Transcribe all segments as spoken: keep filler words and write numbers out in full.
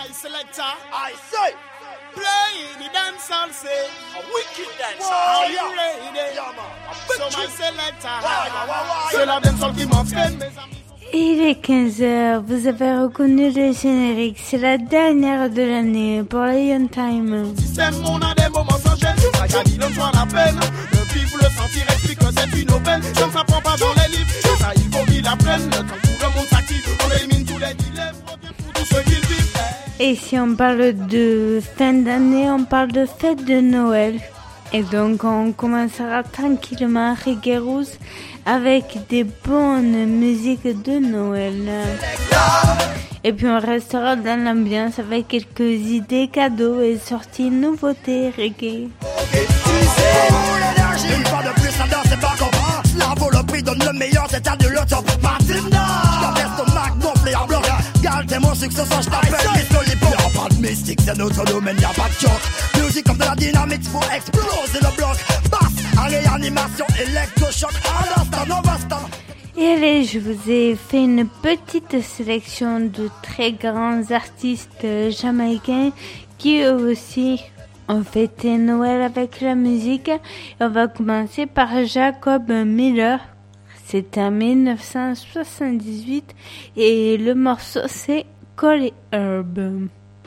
I selector. I say. Play the dancehall, say. A wicked dancehall. Are you ready? Yeah, man. So my selector. Why, why, why? C'est la dancehall qui m'entraîne, mes amis. Il est quinze heures, vous avez reconnu le générique, c'est la dernière de l'année pour Lion Time. Système, on a des moments sans gêne, ça qu'a l'homme soit la peine. Le vivre, le sentir, explique que c'est une aubaine. Ça ne s'apprend pas dans les livres, et ça il faut qu'il apprenne. Le temps où le monde s'active, on élimine tous les dilemmes, pour tous ceux qui vivent. Et si on parle de fin d'année, on parle de fête de Noël. Et donc on commencera tranquillement Reggae Roots avec des bonnes musiques de Noël. Et puis on restera dans l'ambiance avec quelques idées cadeaux et sorties nouveautés reggae. Une fois de plus, ça danse, c'est pas comment. La volonté donne le meilleur, c'est à de l'autre. Matilda, je l'estomac gonflé en bloc. Garde tes mon succès, ça je t'appelle Miss Lollipop. Y'a pas de mystique, c'est notre domaine, y'a pas de choc. Musique comme de la dynamite, faut exploser le bloc. Basse, en réanimation, électrochoc. À l'instant, on va stand. Et allez, je vous ai fait une petite sélection de très grands artistes jamaïcains qui eux aussi ont fêté Noël avec la musique. Et on va commencer par Jacob Miller. C'était en dix-neuf cent soixante-dix-huit et le morceau c'est Call Herb.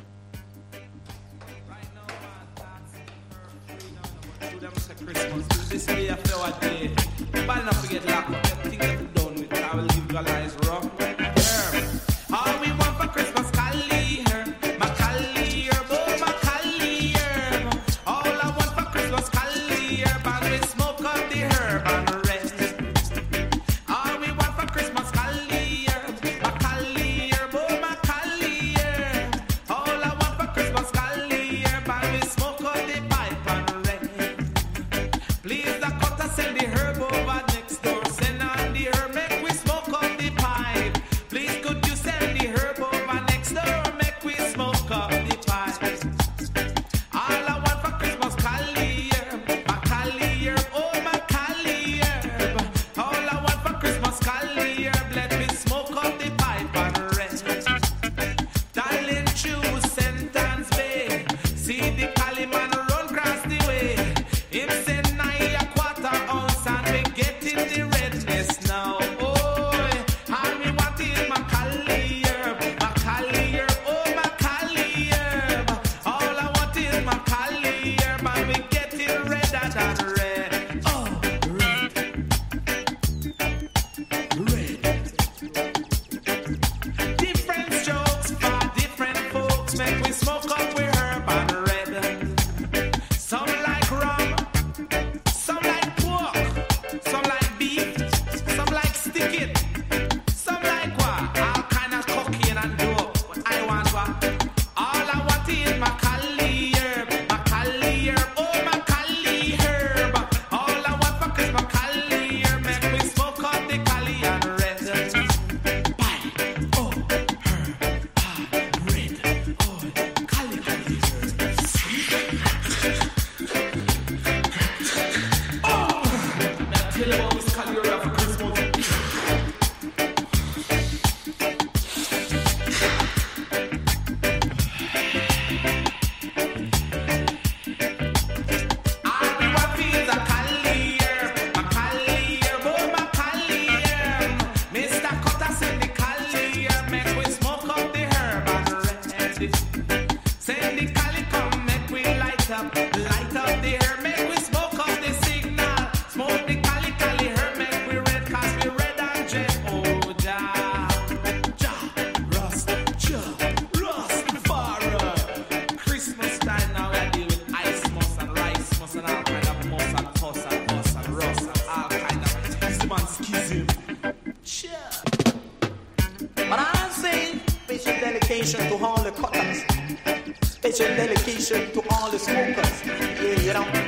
dedication to all the cutters. Special dedication to all the smokers. Yeah, you know.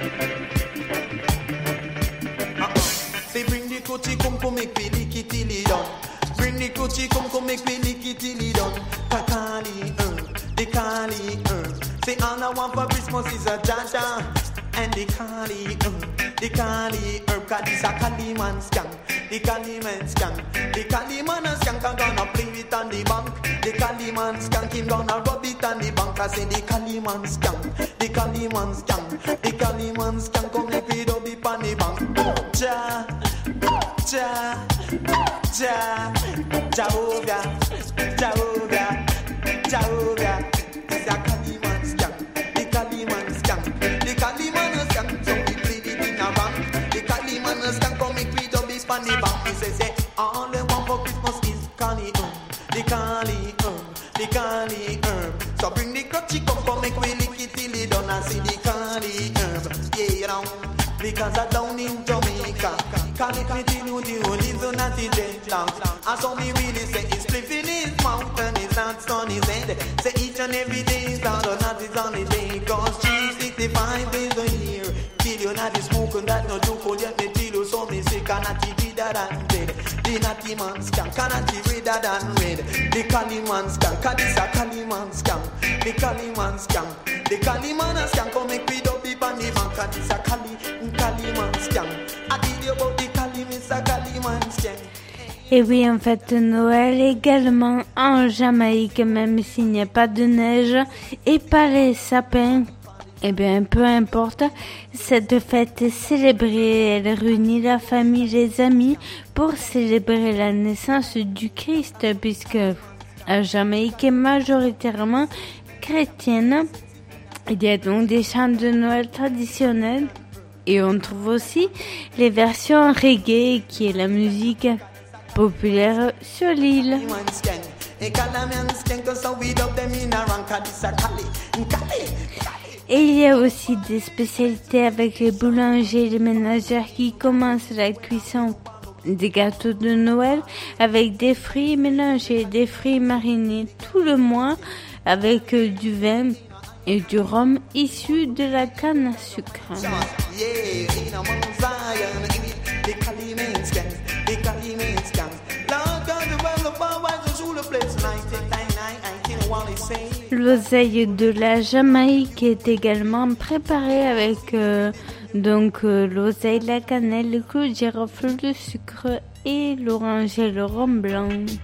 Uh-uh. Say bring the coochie, come come make me lick it till it down. Bring the coochie, come come make me lick it till it down. Kakali, uh, the Kali, uh. Say all I want for Christmas is a Jaja. And the Kali, uh, the Kali herb, cause this a Kali man scam. The Cali man skank. The Cali man a skank and gonna play it on the bank. The Cali man skank him gonna rub it on the bank. I say the Cali man skank. The Cali man skank. The Cali man skank come make it up it on the bank. Ja, ja, ja, Jehovah, Jehovah, Jehovah. It's a Cali man skank. The Cali man skank. The Cali man a skank. So we play it in a bank. The Cali man a skank come make it up it on the bank. He say say all they want for Christmas is Cali um, the Cali um, the Cali um. So bring the crutchy come come make we lick it till it done and see the Cali um. Yeah, you know. Because I down in Jamaica, call it me till you the only zone that is dead long. And so me really say it's spliff in his mouth and his hands on his head. Say each and every day is down or not is on the day. Cause three sixty-five days a year. Till you not the smoke and that no joke. Oh yet me till you so me sick and not the redder than dead. The natty man skank and not the redder than red. The Cali man skank, cause this a Cali man skank. The Cali man skank. The Cali man a skank come make we up the bandy bank. Cause this a Cali. Et oui, en fait, Noël également en Jamaïque, même s'il n'y a pas de neige et pas les sapins. Eh bien, peu importe, cette fête est célébrée, elle réunit la famille, les amis pour célébrer la naissance du Christ, puisque la Jamaïque est majoritairement chrétienne. Il y a donc des chants de Noël traditionnels. Et on trouve aussi les versions reggae, qui est la musique populaire sur l'île. Et il y a aussi des spécialités avec les boulangers et les ménagères qui commencent la cuisson des gâteaux de Noël avec des fruits mélangés, des fruits marinés tout le mois avec du vin et du rhum issu de la canne à sucre. L'oseille de la Jamaïque est également préparée avec euh, donc euh, l'oseille, la cannelle, le clou de girofle, le sucre et l'orange et le rhum blanc.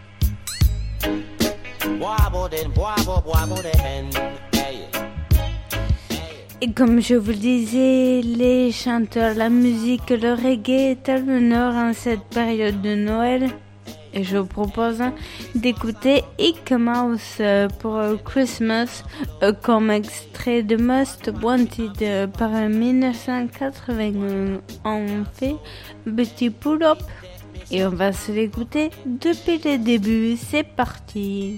Et comme je vous le disais, les chanteurs, la musique, le reggae est à l'honneur en cette période de Noël. Et je vous propose d'écouter Ike Mouse pour Christmas comme extrait de Most Wanted par dix-neuf cent quatre-vingt-un. On fait un petit pull-up et on va se l'écouter depuis le début. C'est parti.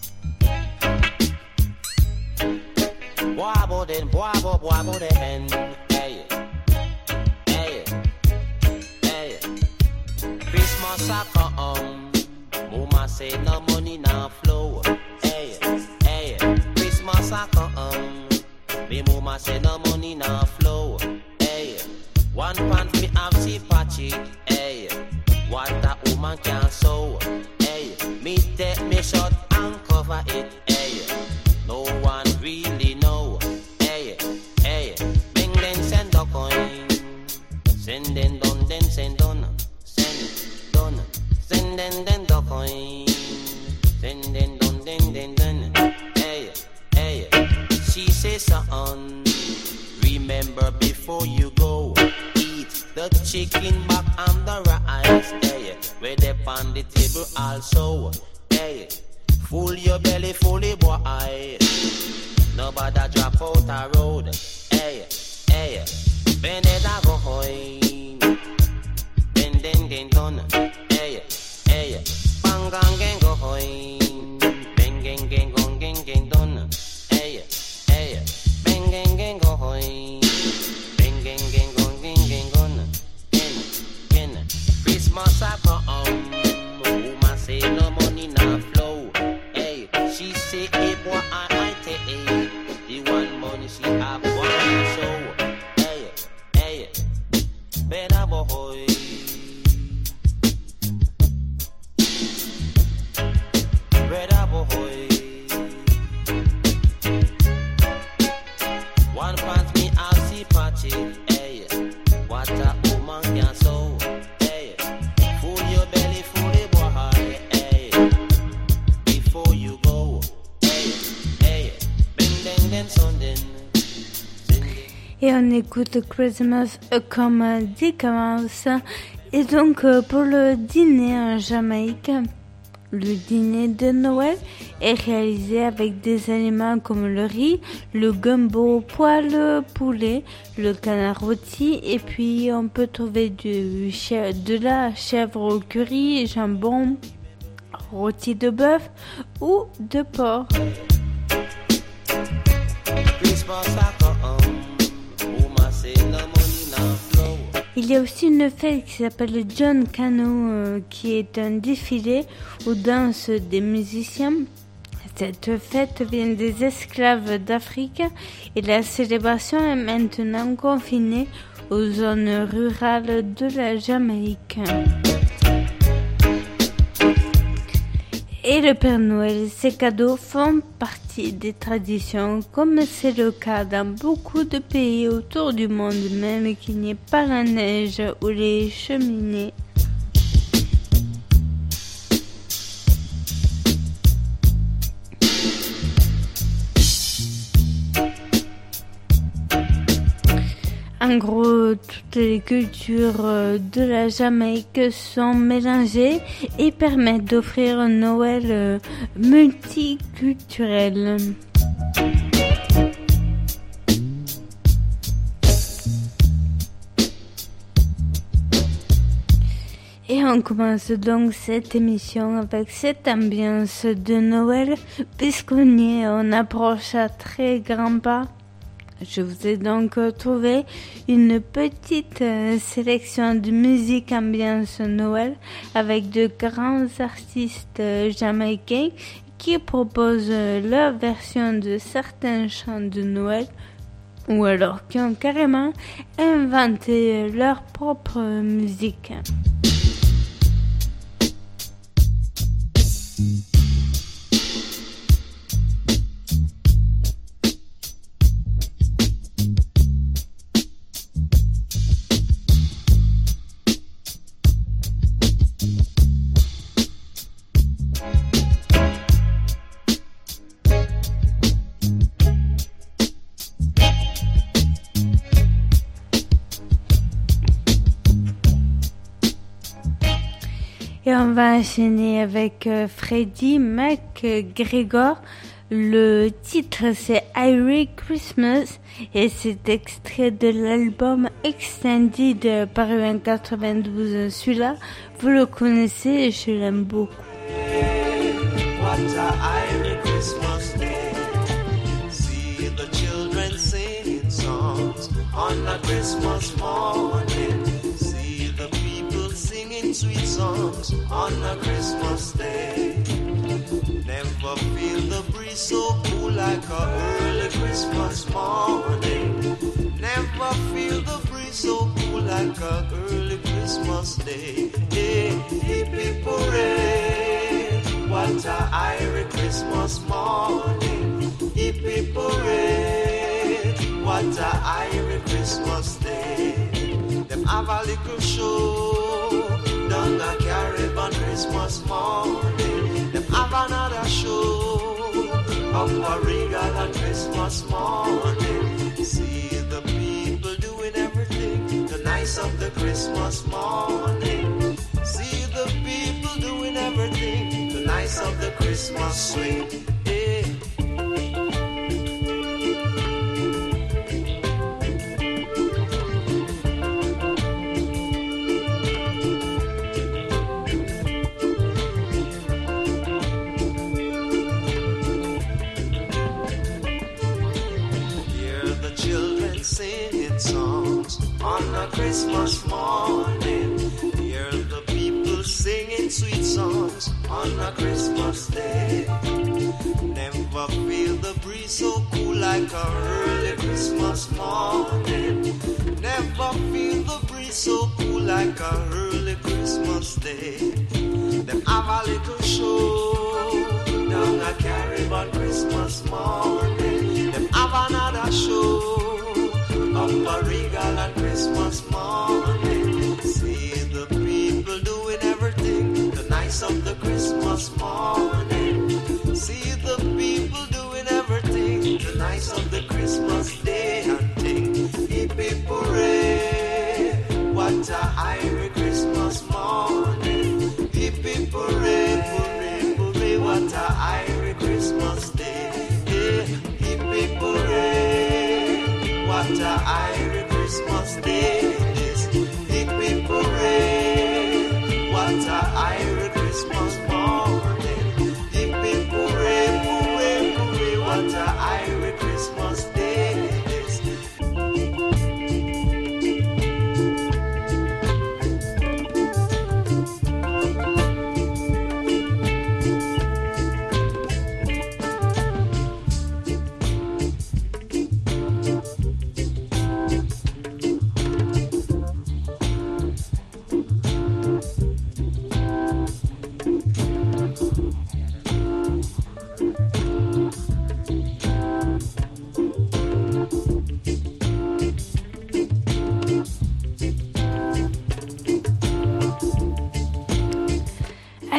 Wobble then, wobble, wobble the hen. Hey, hey, hey. Christmas a come, mama say no money now flow. Hey, hey. Christmas a come, me mama say no money now flow. Hey, one pant me have see patchy. Hey, what a woman can sew. Hey, me take me short and cover it. Hey, no one really know. Hey, hey, bing then send the coin. Send then done, then send done. Send done. Send then then the coin. Send then done, then then done. Hey, hey, she says son, remember before you go, eat the chicken back and the rice. Hey, where they on the table also. Hey, full your belly, fully boy. Nobody drop out a road. Hey, hey, bend it a go hoy. Bend then then done. Hey, hey, bang gang gang go hoy. Bang gang gang gong gang gang done. Hey, hey, bang gang gang go hoy. Bang gang gang gong gang gang gone. Ken, ken, Christmas a come. Woman say no money now flow. Hey, she say hey boy I I take hey. The one money she have one show. Hey, hey, better boy. Better boy. One pants me I'll see patchy. Hey, what a woman can sew. Hey, full Et on écoute Christmas comme décadence. Et donc pour le dîner en Jamaïque, le dîner de Noël est réalisé avec des aliments comme le riz, le gumbo au poêle, poulet, le canard rôti, et puis on peut trouver du chè- de la chèvre au curry, jambon, rôti de bœuf ou de porc. Il y a aussi une fête qui s'appelle John Canoe, euh, qui est un défilé où dansent des musiciens. Cette fête vient des esclaves d'Afrique et la célébration est maintenant confinée aux zones rurales de la Jamaïque. Et le Père Noël, ses cadeaux font partie des traditions, comme c'est le cas dans beaucoup de pays autour du monde, même qu'il n'y ait pas la neige ou les cheminées. En gros, toutes les cultures de la Jamaïque sont mélangées et permettent d'offrir un Noël multiculturel. Et on commence donc cette émission avec cette ambiance de Noël, puisqu'on y est, on approche à très grands pas. Je vous ai donc trouvé une petite euh, sélection de musique ambiance Noël avec de grands artistes euh, jamaïcains qui proposent euh, leur version de certains chants de Noël ou alors qui ont carrément inventé euh, leur propre euh, musique. Et on va enchaîner avec euh, Freddie McGregor. Le titre c'est Merry Christmas et c'est extrait de l'album Extended paru en quatre-vingt-douze. Celui-là, vous le connaissez et je l'aime beaucoup. What a Merry Christmas day. See the children singing songs on a Christmas morning. Sweet songs on a Christmas day. Never feel the breeze so cool like a early Christmas morning. Never feel the breeze so cool like a early Christmas day. Hey, hip hip hooray! What a Irish Christmas morning. Hip hip hooray! What a Irish Christmas day. Them have a little show down a Caribbean Christmas morning. Them have another show up a Regal on Christmas morning. See the people doing everything to nice up the Christmas morning. See the people doing everything to nice up the Christmas swing. Hey. Singing songs on a Christmas morning. Hear the people singing sweet songs on a Christmas day. Never feel the breeze so cool like a early Christmas morning. Never feel the breeze so cool like a early Christmas day. Them have a little show down a Caribbean Christmas morning. Them have another show up a Regal on Christmas morning. See the people doing everything to nice up the Christmas morning. See the people doing everything to nice up the Christmas day and thing.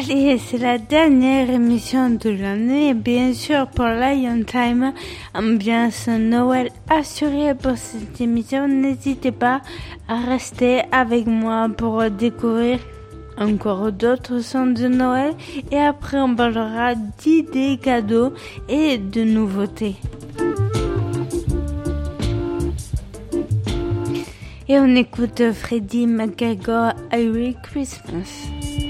Allez, c'est la dernière émission de l'année. Bien sûr, pour Lion Time, ambiance Noël assurée pour cette émission. N'hésitez pas à rester avec moi pour découvrir encore d'autres sons de Noël. Et après, on parlera d'idées cadeaux et de nouveautés. Et on écoute Freddie McGregor, Merry Christmas.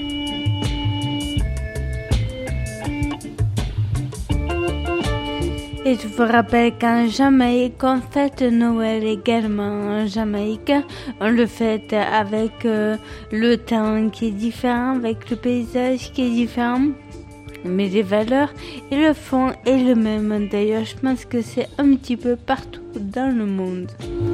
Et je vous rappelle qu'en Jamaïque, on fête Noël également. En Jamaïque, on le fête avec euh, le temps qui est différent, avec le paysage qui est différent. Mais les valeurs et le fond est le même. D'ailleurs, je pense que c'est un petit peu partout dans le monde.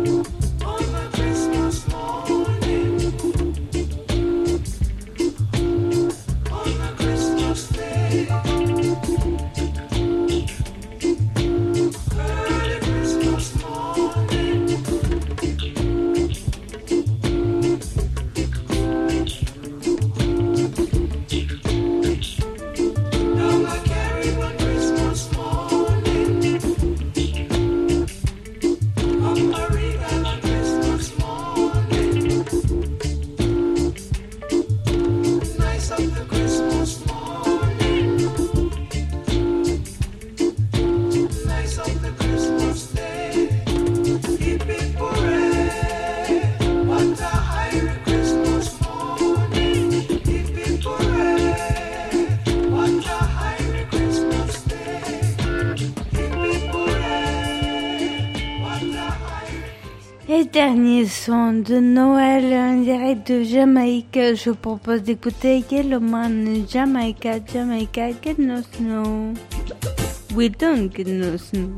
Et dernier son de Noël en direct de Jamaïque, je propose d'écouter Yellowman, Jamaica, Jamaica, get no snow. We don't get no snow.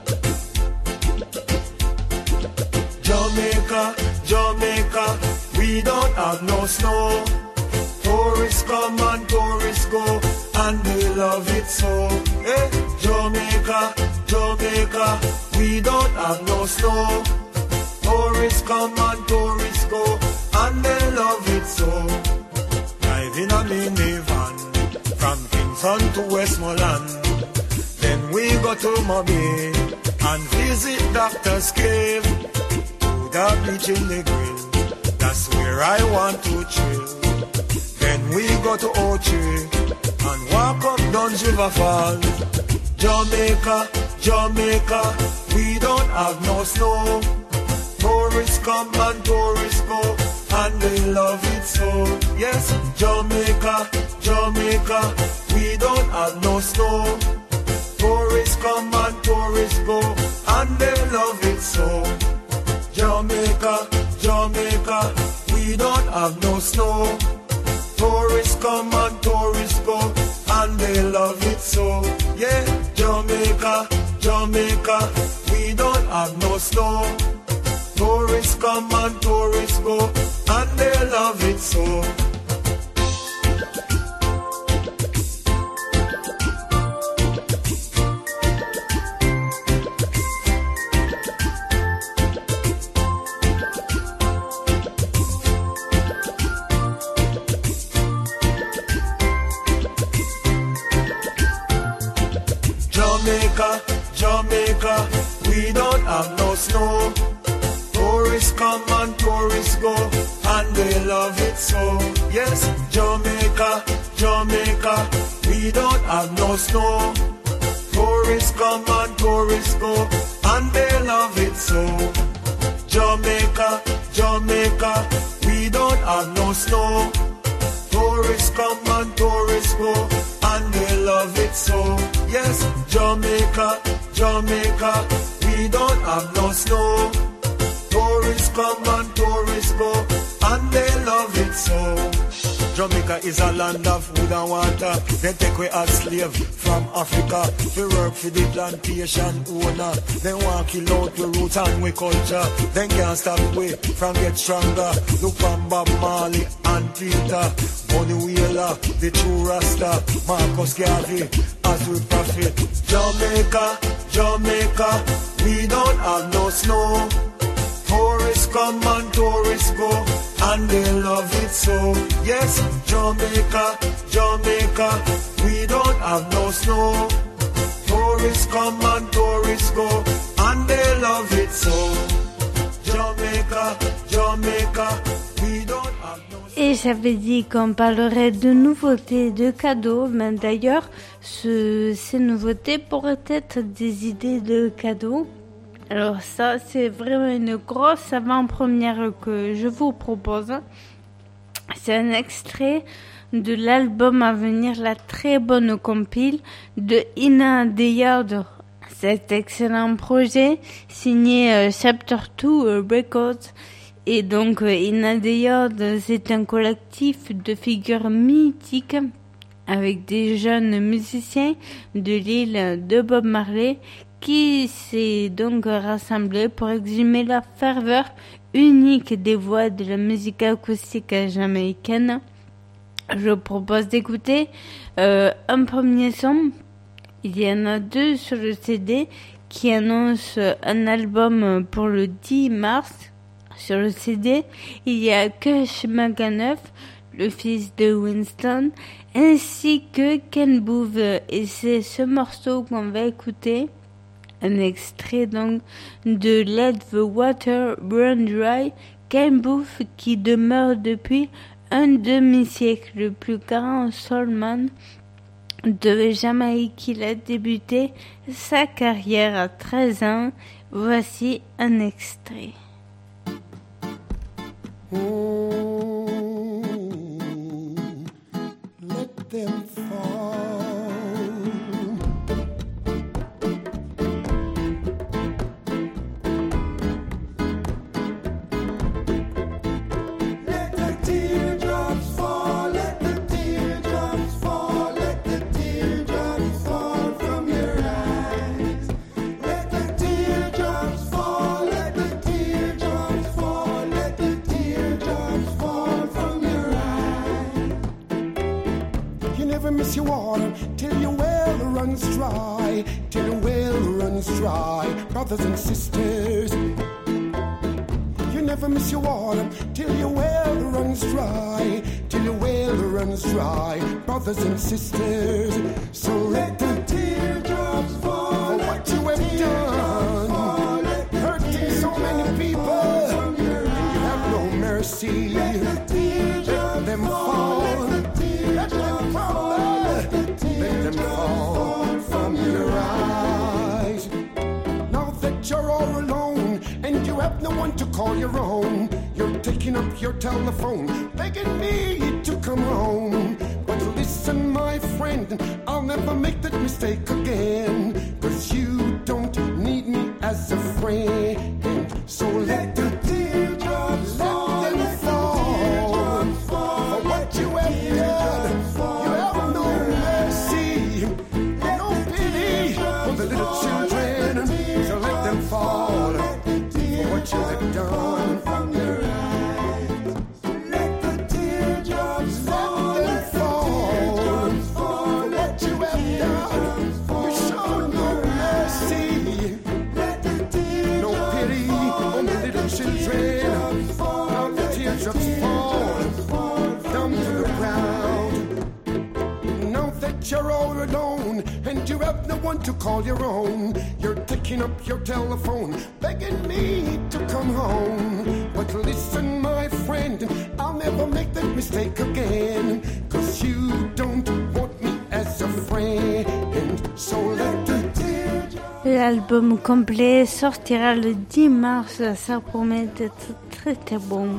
Jamaica, Jamaica, we don't have no snow. Tourists come and tourists go, and they love it so. Hey, Jamaica, Jamaica, we don't have no snow. Tourists come and tourists go, and they love it so. Driving a minivan from Kingston to Westmoreland, then we go to Mobay and visit Doctor's Cave, to the beach in the grill. That's where I want to chill. Then we go to Ochi and walk up Dunn's River Falls. Jamaica, Jamaica, we don't have no snow. Tourists come and tourists go, and they love it so. Yes, Jamaica, Jamaica, we don't have no snow. Tourists come and tourists go, and they love it so. Jamaica, Jamaica, we don't have no snow. Tourists come and tourists go, and they love it so. Yeah, Jamaica, Jamaica, we don't have no snow. Tourists come and tourists go, and they love it so. Jamaica, Jamaica, we don't have no snow. Tourists come and tourists go, and they love it so. Yes, Jamaica, Jamaica, we don't have no snow. Tourists come and tourists go, and they love it so. Jamaica, Jamaica, we don't have no snow. Tourists come and tourists go, and they love it so. Yes, Jamaica, Jamaica, we don't have no snow. Tourists come and tourists go, and they love it so. Jamaica is a land of food and water. They take away as slave from Africa. We work for the plantation owner. They want to kill out the roots and we culture. They can't stop we from get stronger. Look on Bob Marley and Peter, Bunny Wheeler, the true Rasta, Marcus Garvey, as we profit. Jamaica, Jamaica, we don't have no snow. Tourists come and tourists go, and they love it so. Yes, Jamaica, Jamaica, we don't have no snow. Tourists come and tourists go, and they love it so. Jamaica, Jamaica, we don't have no snow. Et j'avais dit qu'on parlerait de nouveautés, de cadeaux, mais d'ailleurs, ce, ces nouveautés pourraient être des idées de cadeaux. Alors ça, c'est vraiment une grosse avant-première que je vous propose. C'est un extrait de l'album à venir, la très bonne compile de Inna the Yard. Cet excellent projet signé euh, Chapter deux Records. Et donc euh, Inna the Yard, c'est un collectif de figures mythiques avec des jeunes musiciens de l'île de Bob Marley qui s'est donc rassemblé pour exhumer la ferveur unique des voix de la musique acoustique jamaïcaine. Je propose d'écouter euh, un premier son. Il y en a deux sur le C D qui annoncent un album pour le dix mars. Sur le C D, il y a Kush Maganeuf, le fils de Winston, ainsi que Ken Boothe. Et c'est ce morceau qu'on va écouter. Un extrait donc de Let the Water Run Dry, Ken Boothe qui demeure depuis un demi-siècle le plus grand soulman de Jamaïque. Il a débuté sa carrière à treize ans. Voici un extrait. Oh, let them fall. Miss your water till your well runs dry, till your well runs dry, brothers and sisters. You never miss your water till your well runs dry, till your well runs dry, brothers and sisters. So let the teardrops fall, what you have done, fall, hurting so many people, and you have no mercy. Let them fall, let them fall. Let them fall from your eyes. Now that you're all alone and you have no one to call your own, you're taking up your telephone, begging me to come home. But listen, my friend, I'll never make that mistake again, 'cause you don't need me as a friend. So let the teardrops fall, let them fall, for what you have done. You have no mercy, no pity for the little children. So let them fall for what you have done. From your eyes, let the teardrops fall, let them fall for what you have done. You show no mercy, no pity on the little children. Now the teardrops fall down to the ground. Now that you're all alone and you have no one to call your own, you're taking up your telephone, begging me to come home. But listen, my friend, I'll never make that mistake again, 'cause you don't want me as a friend. So let the L'album complet sortira le dix mars, ça promet d'être très très bon.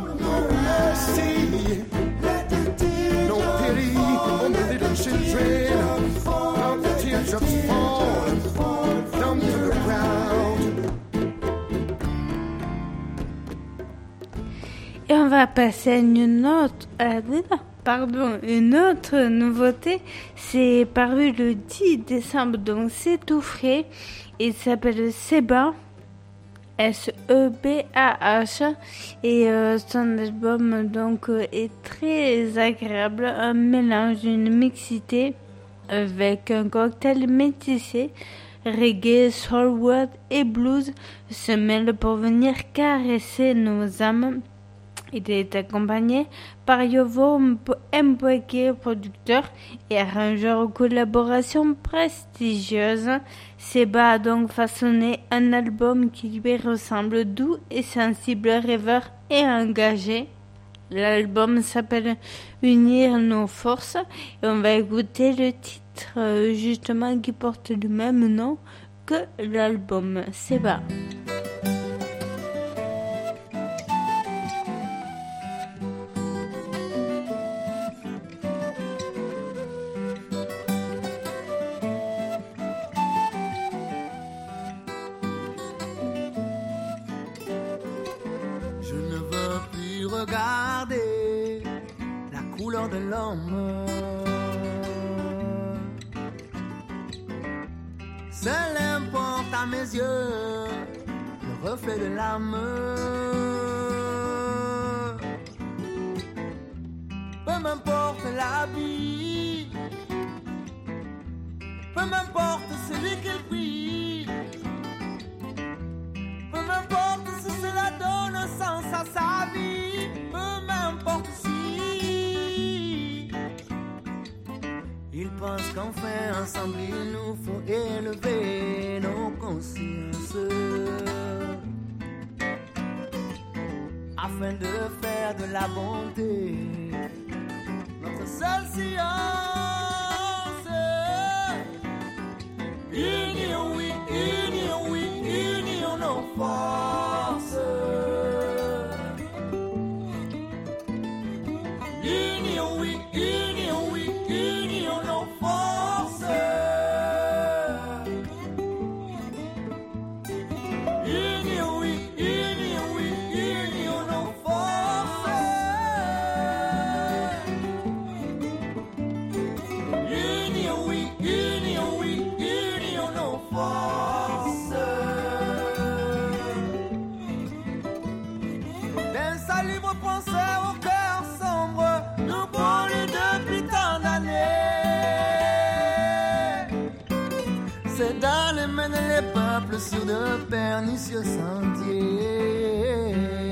Et on va passer à une autre, euh, pardon, une autre nouveauté. C'est paru le dix décembre, donc c'est tout frais. Il s'appelle Seba, S E B A H, et euh, son album donc euh, est très agréable, un mélange, une mixité avec un cocktail métissé. Reggae, soul, et blues se mêlent pour venir caresser nos âmes. Il est accompagné par Yovo Mbweke, producteur et arrangeur aux collaborations prestigieuses. Seba a donc façonné un album qui lui ressemble, doux et sensible, rêveur et engagé. L'album s'appelle Unir nos forces et on va écouter le titre justement qui porte le même nom que l'album. Seba. Regarder la couleur de l'homme, seul importe à mes yeux le reflet de l'âme. Peu m'importe l'habit, peu m'importe celui qu'il prie, peu m'importe si cela donne un sens à sa vie. Ils pensent qu'enfin ensemble il nous faut élever nos consciences afin de faire de la bonté notre seule science. Union, oui, union, oui, union nos forces. Union, oui, union, oui, union nos forces. Union, oui, union, oui, union nos forces. Union, oui, union, oui, union nos forces. D'un salut libre penseur au cœur sombre, nous brûlons depuis tant d'années. C'est dans les mains des peuples sur de pernicieux sentiers.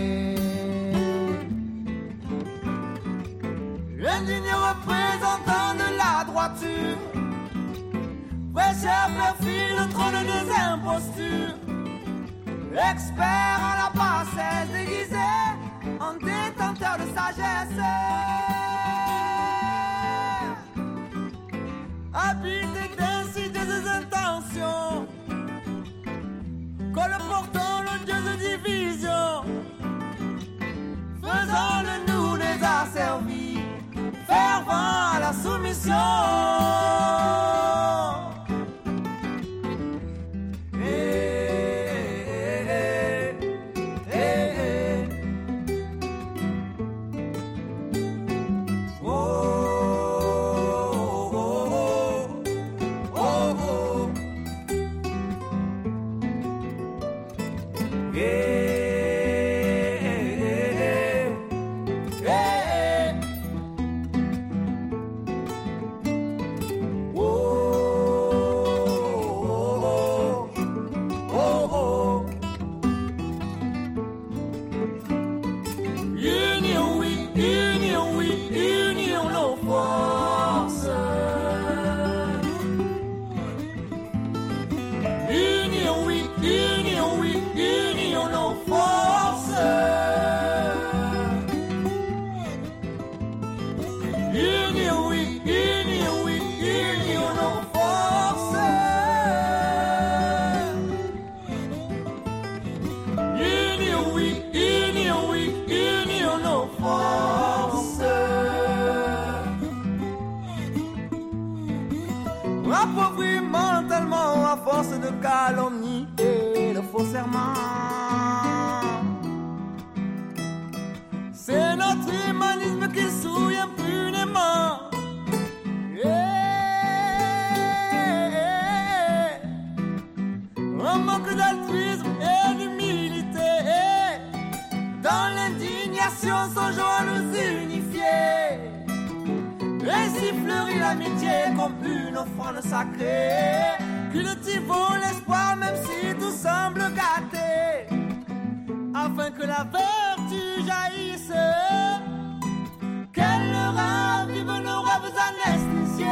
L'indigne représentant de la droiture, prêcheur perfide le trône des impostures, expert en la bassesse déguisé en détenteur de sagesse, habité d'insides des intentions, colportant l'odieuse division, faisant de nous des asservis, fervent à la soumission. Appauvri mentalement à force de calomnie et de faux serments. C'est notre humanisme qui souille impunément. Yeah. Un manque d'altruisme et d'humilité. Dans l'indignation, songeons à nous unifier. Ainsi fleurit l'amitié comme une offrande sacrée. Cultivons l'espoir même si tout semble gâté, afin que la vertu vertus jaillissent. Quel rêve, vive nos rêves anesthésiés.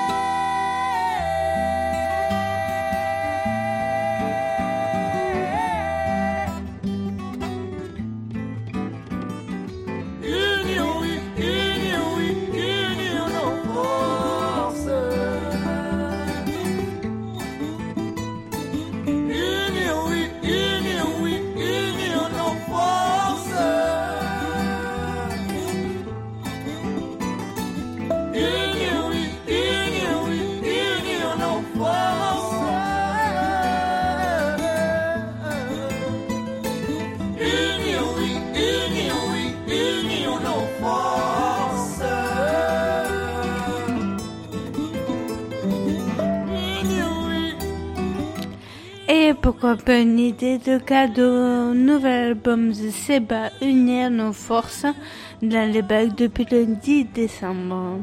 Union, oui, union, oui, union, nos forces. Union, oui, union, oui, union, nos forces. Union, oui, union, oui, union, nos forces. Union, oui, union, oui, union, nos forces. Union, oui. Et pourquoi pas une idée de cadeau, nouvel album de Seba, Unir nos forces, dans les bacs depuis le dix décembre.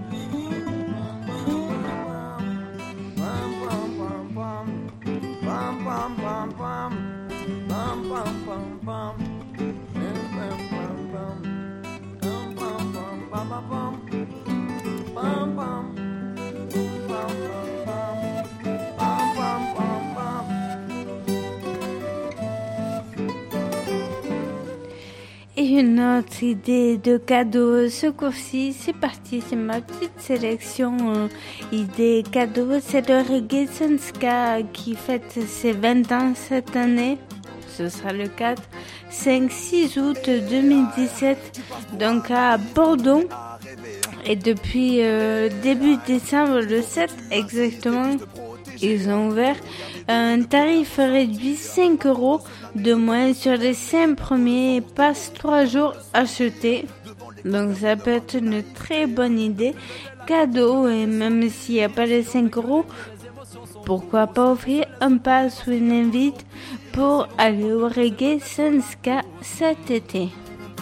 Et une autre idée de cadeau ce cours-ci, c'est parti, c'est ma petite sélection euh, idée cadeau, c'est le Reggae Senska qui fête ses vingt ans cette année. Ce sera le quatre, cinq, six août deux mille dix-sept, donc à Bordeaux. Et depuis euh, début décembre, le sept exactement, ils ont ouvert un tarif réduit cinq euros de moins sur les cinq premiers passes trois jours achetés. Donc ça peut être une très bonne idée. Cadeau, et même s'il n'y a pas les cinq euros, pourquoi pas offrir un pass ou une invite pour aller au Reggae Senska cet été.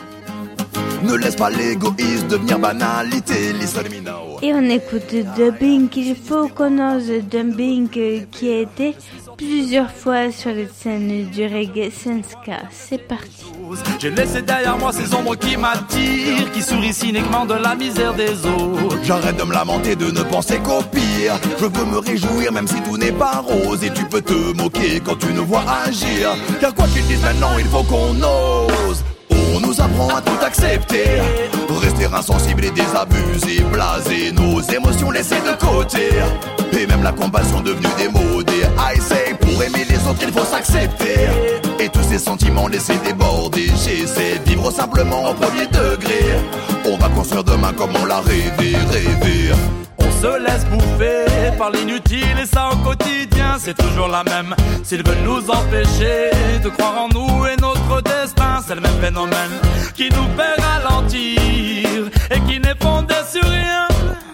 Ne laisse pas l'égoïsme devenir banalité. Listen me now. Et on écoute Dubbing. Il faut qu'on ose Dubbing qui a été plusieurs fois sur les scènes du Reggae Senska. C'est parti. J'ai laissé derrière moi ces ombres qui m'attirent, qui sourient cyniquement de la misère des autres. J'arrête de me lamenter, de ne penser qu'au pire. Je veux me réjouir même si tout n'est pas rose. Et tu peux te moquer quand tu nous vois agir. Car quoi qu'ils disent maintenant, il faut qu'on ose. On nous apprend à tout accepter, rester insensible et désabusé, blasé, nos émotions laissées de côté. Et même la compassion devenue démodée. I say, pour aimer les autres il faut s'accepter, et tous ces sentiments laissés déborder. J'essaie de vivre simplement au premier degré. On va construire demain comme on l'a rêvé, rêvé. On se laisse bouffer par l'inutile et ça au quotidien, c'est toujours la même. S'ils veulent nous empêcher de croire en nous et notre destin, c'est le même phénomène qui nous fait ralentir et qui n'est fondé sur rien,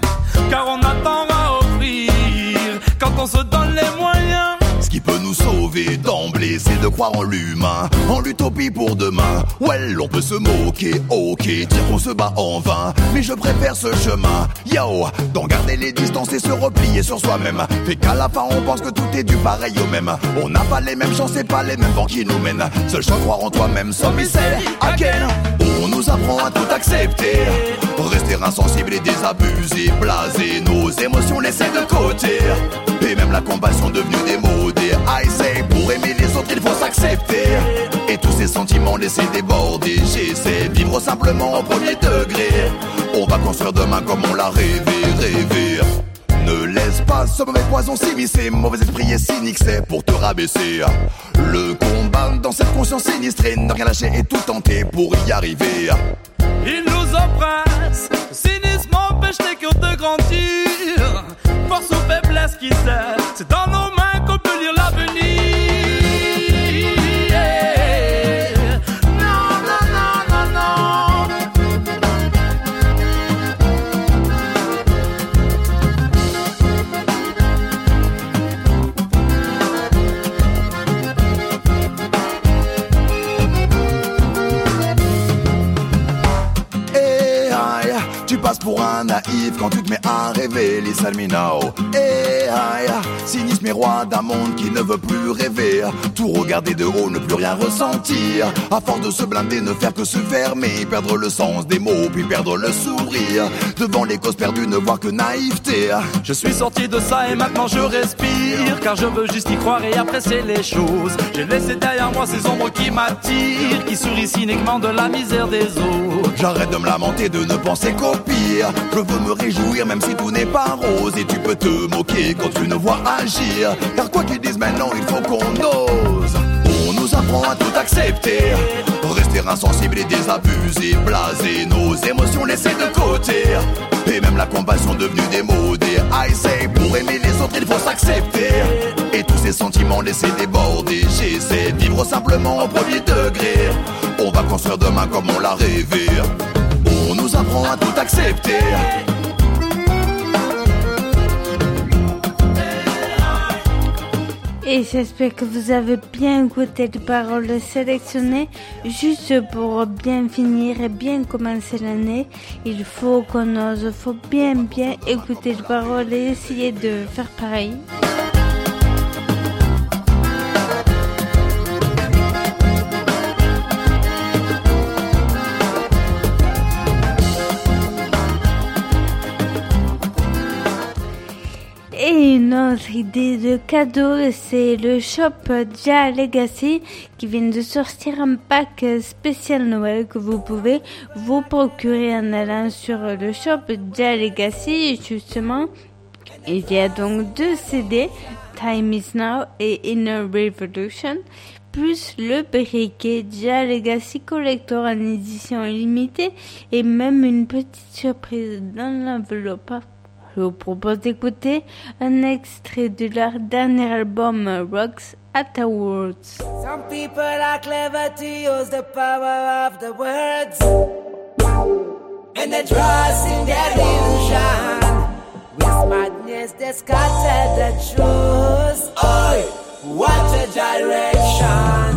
car on attend à offrir quand on se donne les moyens. Ce qui peut nous sauver d'emblée, c'est de croire en l'humain, en l'utopie pour demain. Well, on peut se moquer, ok, dire qu'on se bat en vain, mais je préfère ce chemin, yo, d'en garder les distances et se replier sur soi-même. Fait qu'à la fin on pense que tout est du pareil au même. On n'a pas les mêmes chances et pas les mêmes vents qui nous mènent. Seul choix, croire en toi-même, some is again. On nous apprend à tout accepter, rester insensible et désabusé, blasé, nos émotions laissées de côté. Et même la compassion devenue démodée. I say, pour aimer les autres il faut s'accepter, et tous ces sentiments laissés déborder. J'essaie de vivre simplement au premier degré. On va construire demain comme on l'a rêvé, rêvé. Ne laisse pas ce mauvais poison s'immiscer, mauvais esprit et cynique c'est pour te rabaisser. Le combat dans cette conscience sinistrée, ne rien lâcher et tout tenter pour y arriver. Ils nous oppressent, le cynisme empêche les cœurs de grandir. Force ou faiblesse qui sait, c'est dans nos mains qu'on peut lire l'avenir. Yeah. Non, non, non, non, non. Hey, aïe, tu passes pour un naïf quand tu te mets à rêver, listen me now. Eh, aïe, cynisme est roi d'un monde qui ne veut plus rêver. Tout regarder de haut, ne plus rien ressentir. À force de se blinder, ne faire que se fermer. Perdre le sens des mots, puis perdre le sourire. Devant les causes perdues, ne voir que naïveté. Je suis sorti de ça et maintenant je respire, car je veux juste y croire et apprécier les choses. J'ai laissé derrière moi ces ombres qui m'attirent, qui sourient cyniquement de la misère des autres. J'arrête de me lamenter, de ne penser qu'au pire. Je veux me réjouir même si tout n'est pas rose. Et tu peux te moquer quand tu ne vois agir, car quoi qu'ils disent maintenant, il faut qu'on ose. On nous apprend à tout accepter, rester insensible et désabusé, blasé, nos émotions laissées de côté. Et même la compassion devenue démodée. I say, pour aimer les autres il faut s'accepter, et tous ces sentiments laissés déborder. J'essaie de vivre simplement au premier degré. On va construire demain comme on l'a rêvé. On nous apprend à tout accepter. Et j'espère que vous avez bien écouté les paroles sélectionnées. Juste pour bien finir et bien commencer l'année, il faut qu'on ose, il faut bien bien écouter les paroles et essayer de faire pareil. Et une autre idée de cadeau, c'est le shop Jah Legacy qui vient de sortir un pack spécial Noël que vous pouvez vous procurer en allant sur le shop Jah Legacy. Justement, il y a donc deux C D, Time is Now et Inner Revolution, plus le briquet Jah Legacy Collector en édition limitée et même une petite surprise dans l'enveloppe. Je vous propose d'écouter un extrait de leur dernier album Rocks Afterwards. Some people are clever to use the power of the words, and they trust in their illusion. With madness they scatter the truth. Oi, what a direction!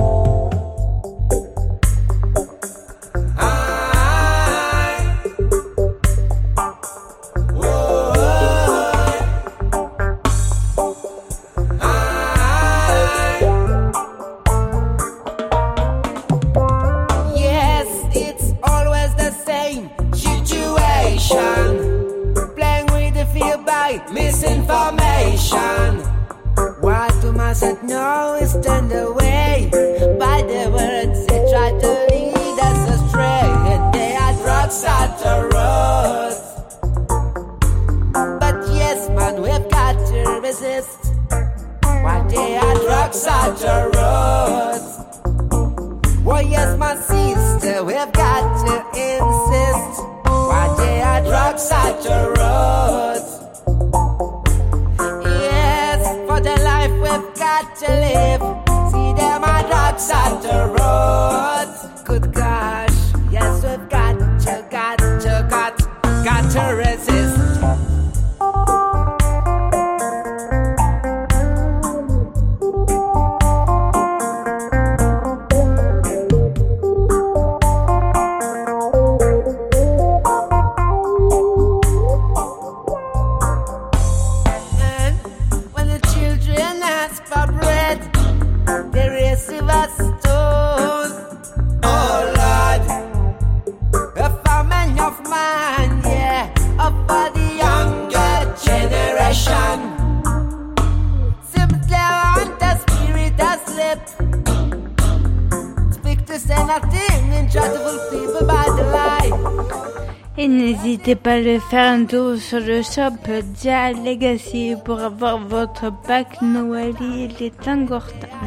Playing with the fear by misinformation. What to mustn't know is turned away by the words they try to lead us astray. And they are drugs at the road. But yes, man, we've got to resist. While they are drugs at the road. Oh yes, my sister, we've got to insist. Why they are drugs at the roads. Yes, for the life we've got to live. See them are drugs at the roads. Good gosh, yes we've got to, got to, got, got to resist. Et n'hésitez pas à le faire un tour sur le shop Jah Legacy pour avoir votre pack Noël. Il est encore temps.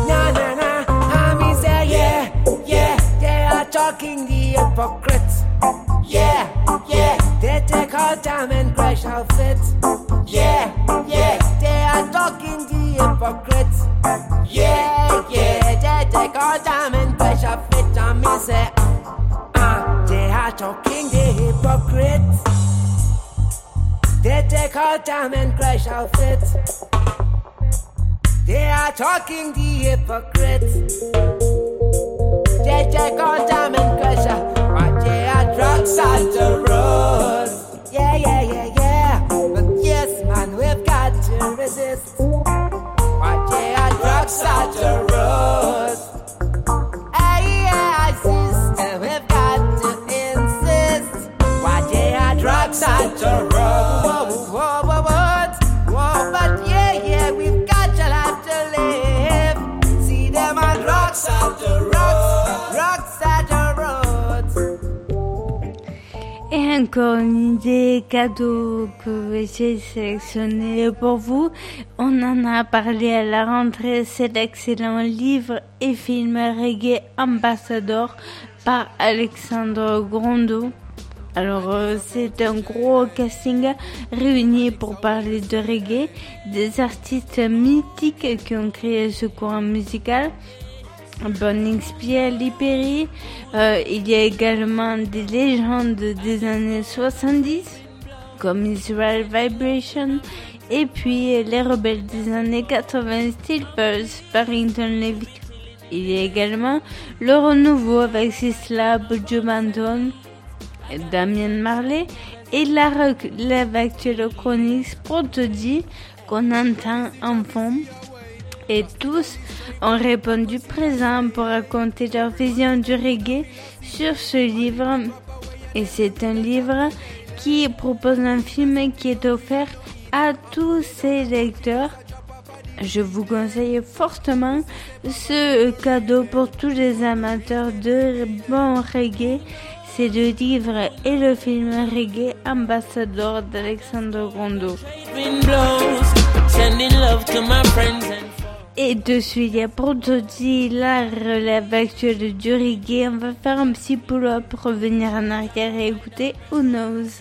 Hypocrites, crash outfit. Yeah, yeah, they are talking the hypocrites. Yeah, yeah, they take all time and crash outfit on me say, uh, they are talking the hypocrites. They take all time and crash outfit. They are talking the hypocrites. They take all time and crash out. But they are drugs on the road. Yeah, yeah, yeah, yeah. But yes, man, we've got to resist. But they are drugs on the road. Hey, yeah, sister, we've got to insist. But they are drugs on the road. Whoa, whoa, whoa, whoa, whoa. But yeah, yeah, we've got to life to live. See them on drugs on the road. Drugs on the road. Et encore une idée cadeau que j'ai sélectionné pour vous. On en a parlé à la rentrée, c'est l'excellent livre et film Reggae Ambassador par Alexandre Grondeau. Alors euh, c'est un gros casting réuni pour parler de reggae, des artistes mythiques qui ont créé ce courant musical. Burning Spear, Lee Perry, euh, il y a également des légendes des années soixante-dix comme Israel Vibration et puis les rebelles des années quatre-vingts, Steel Pulse, Barrington Levy. Il y a également le renouveau avec Sisla, Buju Banton, Damien Marley et la relève actuelle Chronix Prodigy qu'on entend en fond. Et tous ont répondu présent pour raconter leur vision du reggae sur ce livre. Et c'est un livre qui propose un film qui est offert à tous ses lecteurs. Je vous conseille fortement ce cadeau pour tous les amateurs de bon reggae. C'est le livre et le film Reggae Ambassador d'Alexandre Grondeau. Et dessus, il y a Prodigy, la relève actuelle du reggae. On va faire un petit pull-up pour revenir en arrière et écouter Who Knows.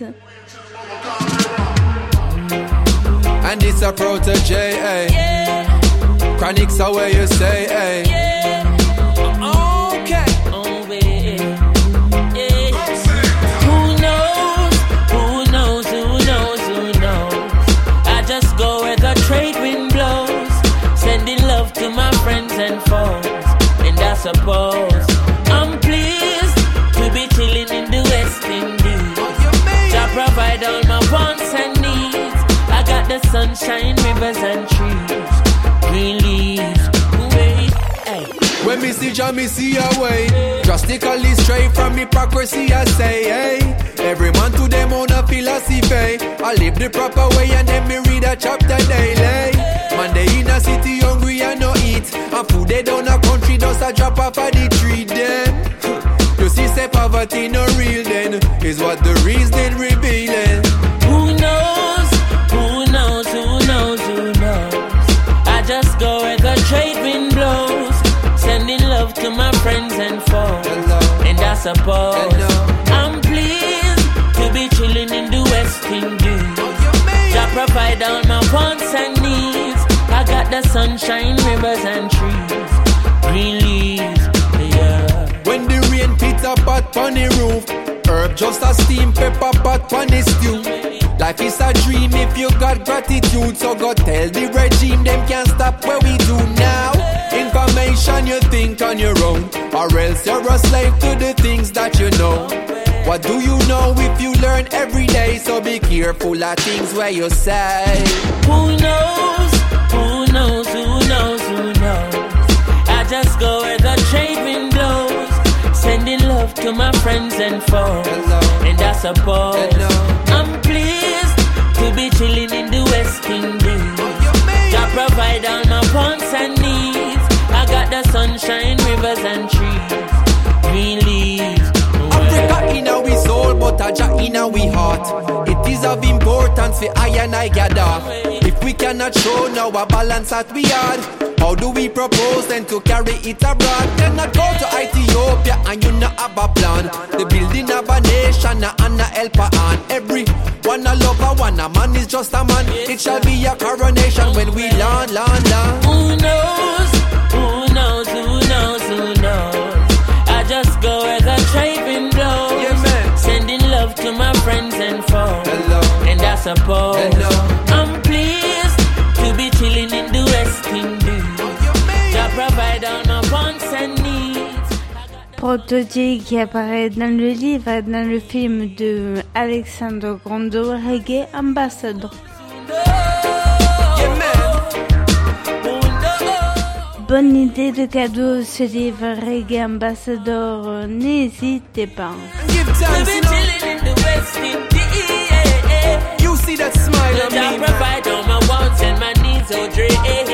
And it's a Prodigy, eh? Yeah. Chronics are where you say, eh? Yeah. Okay. Oh, yeah. Yeah. Who knows? Who knows? Who knows? Who knows? I just go where the trade wind blows. Sending love to my friends and foes, and I suppose I'm pleased to be chilling in the West Indies. I provide all my wants and needs. I got the sunshine, rivers and trees, green leaves. Wait, hey. When me see Jah, me see a way. Drastically straight from hypocrisy, I say, hey. Every man to them own a philosophy. I live the proper way and then me read a chapter daily. Man, they in a city hungry and no eat. And food they down a country just a drop off of the tree then. You see say poverty no real then. Is what the reason revealing. Who knows? Who knows? Who knows? Who knows? I just go where the trade wind blows. Sending love to my friends and foes. Hello. And I suppose Hello. I'm pleased to be chilling in the West Indies. I provide all my wants and needs. I got the sunshine, rivers and trees, green leaves, yeah. When the rain pits a pot on the roof, herb just a steam pepper pot on the stew. Life is a dream if you got gratitude. So go tell the regime them can't stop what we do now. Information you think on your own, or else you're a slave to the things that you know. What do you know if you learn every day? So be careful of things where you say. Who knows? Who knows? Who knows? Who knows? I just go where the trade wind blows. Sending love to my friends and foes. Hello. And I suppose Hello. I'm pleased to be chilling in the West Indies. I provide all my wants and needs. I got the sunshine, rivers and trees, green leaves. Africa in our soul, but a Jah in our heart. It is of importance for I and I gather. If we cannot show now a balance that we had, how do we propose then to carry it abroad? Cannot go to Ethiopia and you not have a plan. The building of a nation and a helper on every one One a lover, one a man is just a man. It shall be a coronation when we land, land, land. Who knows? Who knows? Who knows? Who knows? I just go where the trading blows. Yeah, man. Sending love to my friends and foes. Hello. And I suppose Hello. I'm pleased to be chilling in the West Indies. To provide all my wants and needs. Prodigy qui apparaît dans le livre, dans le film de Alexandre Grondo, Reggae Ambassador. Yeah, man. Bonne idée de cadeau, ce livre Reggae Ambassador, n'hésitez pas. Give thanks, you know. You see that smile on me. Provide all my wants and my needs, oh Dre.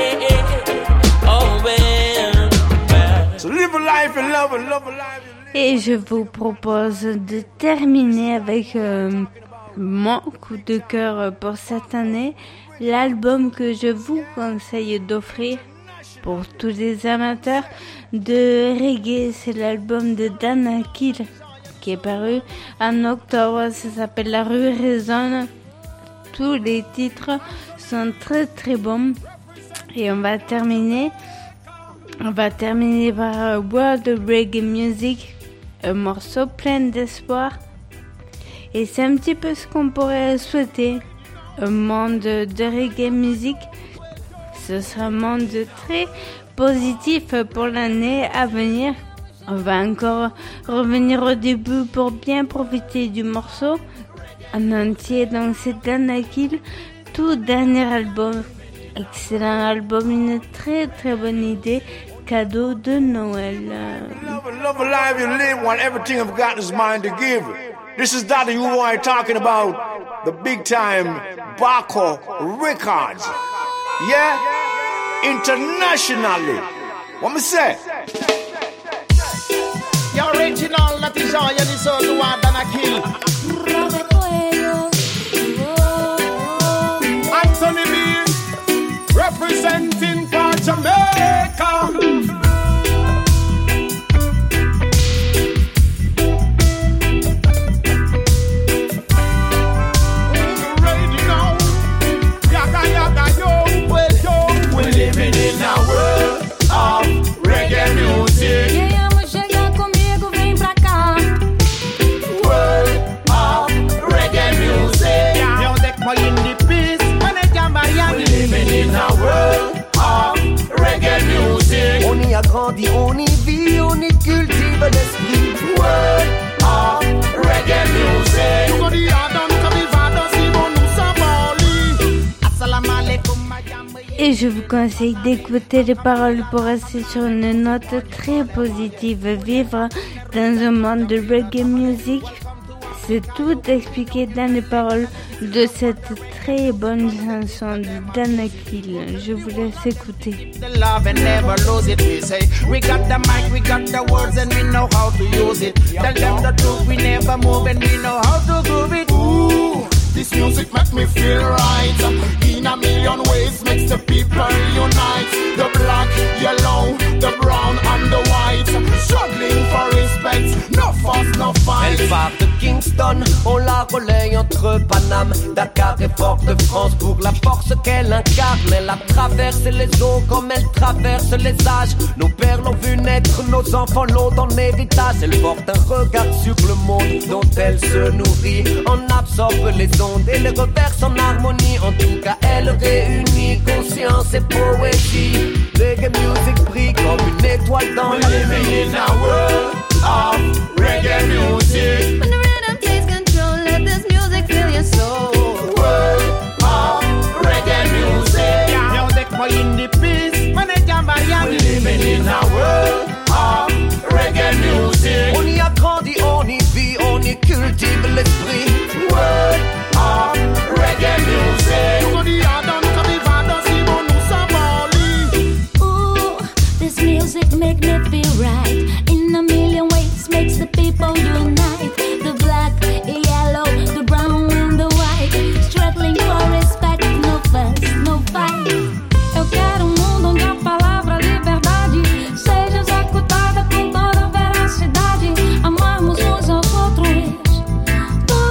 Oh well, well. So live a life and love and love a life. Et je vous propose de terminer avec euh, mon coup de cœur pour cette année, l'album que je vous conseille d'offrir pour tous les amateurs de reggae. C'est l'album de Dan Akil qui est paru en octobre, ça s'appelle La Rue résonne. Tous les titres sont très très bons. Et on va terminer, on va terminer par World of Reggae Music, un morceau plein d'espoir. Et c'est un petit peu ce qu'on pourrait souhaiter, un monde de reggae music. Ce sera un monde très positif pour l'année à venir. On va encore revenir au début pour bien profiter du morceau en entier. Donc c'est Dan Akil, tout dernier album. Excellent album, une très très bonne idée. Cadeau de Noël. Love, love a life you live while everything I've got is mine to give. This is Daddy who I talking about the big time Baco Records. Yeah? Internationally. What me say? The original that is all you deserve to want Dan Akil. Anthony B representing for Jamaica. Living in a world of reggae music. Quem ama chegar comigo, vem pra cá. World of reggae music. Yo, deck my in the peace, when I jam Miami. Living in a world of reggae music. On y a grandi, on y vit, on y cultive l'esprit. World of reggae music. You go the Adam, Kabivado, Simon, Musabali. Assalamu alaikum. Et je vous conseille d'écouter les paroles pour rester sur une note très positive. Vivre dans un monde de reggae music, c'est tout expliqué dans les paroles de cette très bonne chanson de Dan Akil. Je vous laisse écouter. The love and never lose it, we say. We got the mic, we got the words, and we know how to use it. Tell them the truth, we never move, and we know how to groove it. Ooh. This music makes me feel right. In a million ways makes the people unite. The black, yellow, the brown and the white. Struggling for respect, no fuss, no fight. Elle part de Kingston, on la relaye entre Paname, Dakar et Fort-de-France pour la force qu'elle incarne. Elle a traversé les eaux comme elle traverse les âges. Nos pères l'ont vu naître, nos enfants l'ont en héritage. Elle porte un regard sur le monde dont elle se nourrit. En absorbe les ondes et les reverse en harmonie. En tout cas, elle réunit conscience et poésie. Reggae music brille comme une étoile dans la nuit. Living in a world of reggae music. When the rhythm takes control, let this music fill your soul. World of reggae music. Yo, deck my in the peace, when I jam Miami. Living in a world of reggae music. On y a grandi, on y vit, on y cultive l'esprit. World of reggae music. You go the Adam, Kabivado, Simon, Musabali. Ooh, this music make me feel right. In a million ways makes the people unite. The black, the yellow, the brown and the white. Struggling for respect, no fuss, no fight. Eu quero um mundo onde a palavra liberdade seja executada com toda veracidade. Amarmos uns aos outros.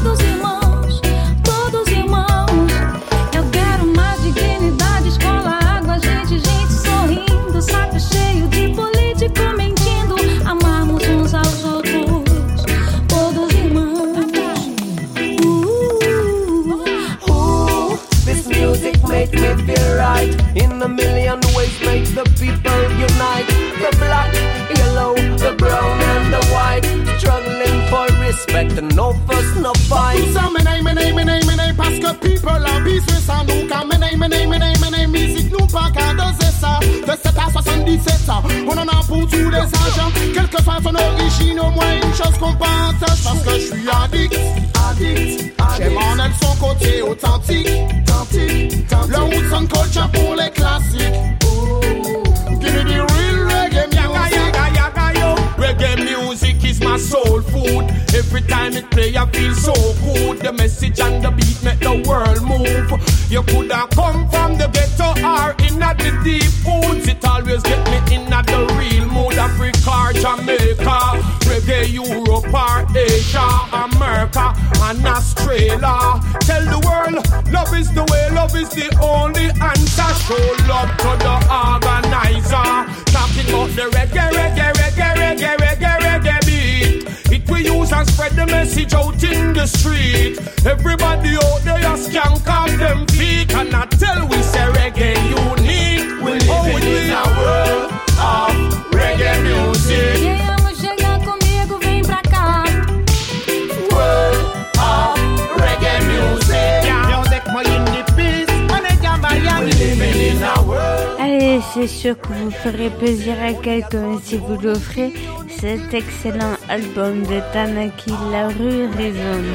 always make the people unite. The black, yellow, the brown and the white, struggling for respect and no fuss, no fight. Tout ça menait, menait, menait, menait, parce que people a besoin sans nous. Car menait, menait, menait, menait, musique nous pas qu'à doser ça. De sept à soixante-dix-sept, ça, on en a pour tous les âges. Quelle que soit son origine, au moins une chose qu'on partage. Parce que je suis addict, addict, j'aime en elle son côté authentique, authentique. Le Woodson culture pour les classiques. Give me the real reggae music. Yaga, yaga, yo. Reggae music is my soul food. Every time it play, I feel so good. The message and the beat make the world move. You coulda come from the ghetto or in at the deep woods. It always get me in at the real mood. Africa or Jamaica, reggae Europe or Asia, America and Australia. Tell the world, love is the way, love is the only answer. Show love to the organizer. Talking about the reggae, reggae, reggae, reggae, reggae, reggae beat. It we use and spread the message out in the street. Everybody out there just can't calm them feet. And I tell we say reggae unique. We live oh, in a world of reggae music. Quem ama chegar comigo, vem pra cá. World of reggae music. Music more in the peace. We live in a world. Allez, c'est sûr que vous ferez plaisir à quelqu'un si vous l'offrez. Cet excellent album de Tanaki, La Rue résonne.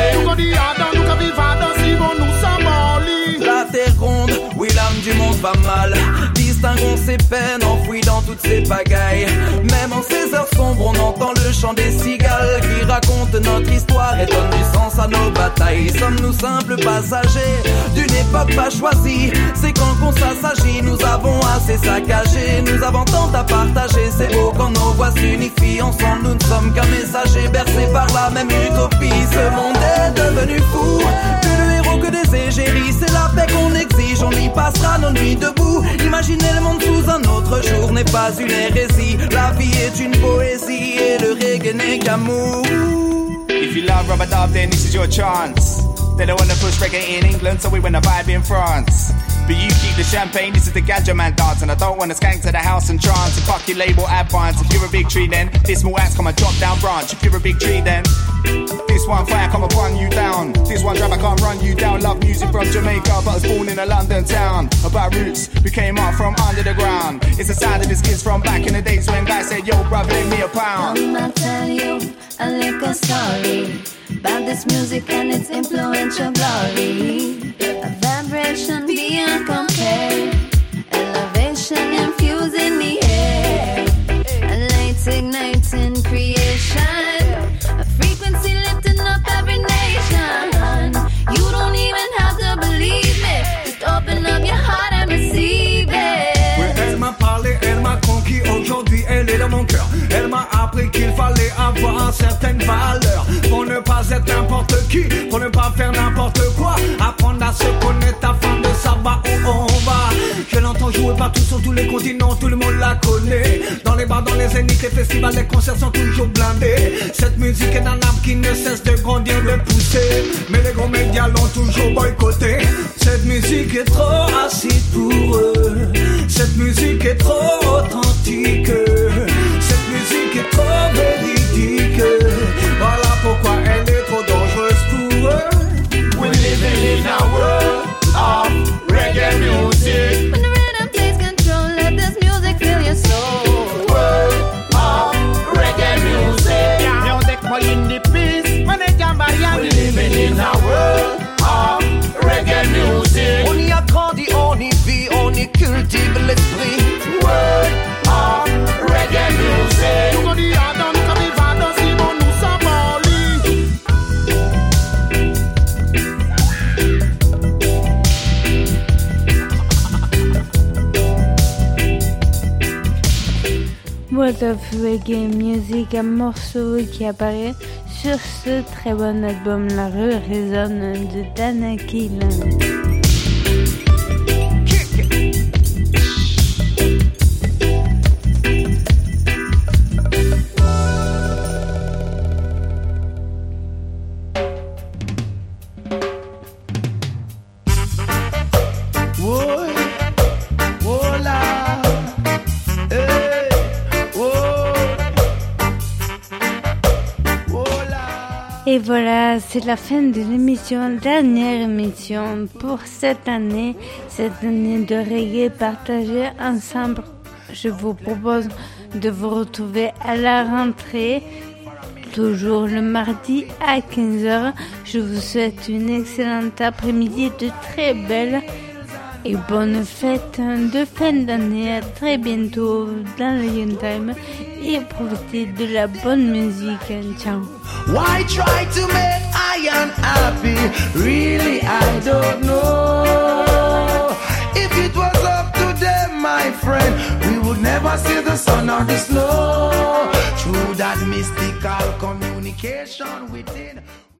La terre gronde, oui l'âme du monde va mal. Distinguons ses peines enfouies dans toutes ces pagailles. Même en ces heures sombres, on entend le chant des cigales qui racontent notre histoire et donnent du sens à nos batailles. Sommes-nous simples passagers d'une époque pas choisie? C'est quand qu'on s'assagit, nous avons assez saccagé. Nous avons tant à partager, c'est beau quand nos voix s'unifient. Ensemble nous ne sommes qu'un messager bercé par la même utopie. Ce monde est devenu fou, que le héros que des égéries. C'est la paix qu'on exige, on y passera nos nuits debout. Imaginer le monde sous un autre jour n'est pas une hérésie. La vie est une poésie et le reggae n'est qu'amour. If you love Rubber Dub, then this is your chance. They don't wanna push reggae in England, so we wanna vibe in France. But you keep the champagne, this is the Gadget Man dance. And I don't wanna skank to the house and trance. And fuck your label advance. If you're a big tree then, this small axe come a drop down branch. If you're a big tree then, this one fire come and run you down. This one drab I can't run you down. Love music from Jamaica, but I was born in a London town. About roots, we came up from under the ground. It's the sound of the kids from back in the days when guys said, yo bruv, lend me a pound. Come I'll tell you a little story about this music and its influential glory. A vibration beyond compare, elevation infusing the air, a light igniting creation, a frequency lifting up every nation. You don't even have to believe me, just open up your heart and receive it. Oui, elle m'a parlé, elle m'a conquis, aujourd'hui elle est dans mon cœur. Elle m'a appris qu'il fallait avoir certaines valeurs pour ne pas être n'importe qui, pour ne pas faire n'importe quoi. Apprendre à se connaître afin de savoir où on va. Je l'entends jouer partout sur tous les continents, tout le monde la connaît. Dans les bars, dans les zéniths, les festivals, les concerts sont toujours blindés. Cette musique est un arbre qui ne cesse de grandir, de pousser. Mais les gros médias l'ont toujours boycotté. Cette musique est trop acide pour eux. Cette musique est trop authentique. Cette musique est trop véridique. Voilà pourquoi elle est trop dangereuse pour eux. We're living in a world of reggae music. When the rhythm takes control, let this music fill your soul. World of reggae music. Music for in the peace, when they can buy a We're living in a world of reggae music. On y a grandi, on y vit, on y cultive l'esprit. World of reggae music. Nous dit Adam, nous comme il va dans si bon nous sommes en lit. World of Reggae Music, un morceau qui apparaît sur ce très bon album La Rue résonne de Tanaki. Oh, oh là. Et voilà, c'est la fin de l'émission, dernière émission pour cette année, cette année de reggae partagée ensemble. Je vous propose de vous retrouver à la rentrée, toujours le mardi à quinze heures. Je vous souhaite une excellente après-midi, de très belles et bonnes fêtes de fin d'année. À très bientôt dans le Young Time et profitez de la bonne musique. Ciao. Why try to make I unhappy? Really, I don't know. If it was up to them, my friend, we would never see the sun or the snow. Through that mystical communication within.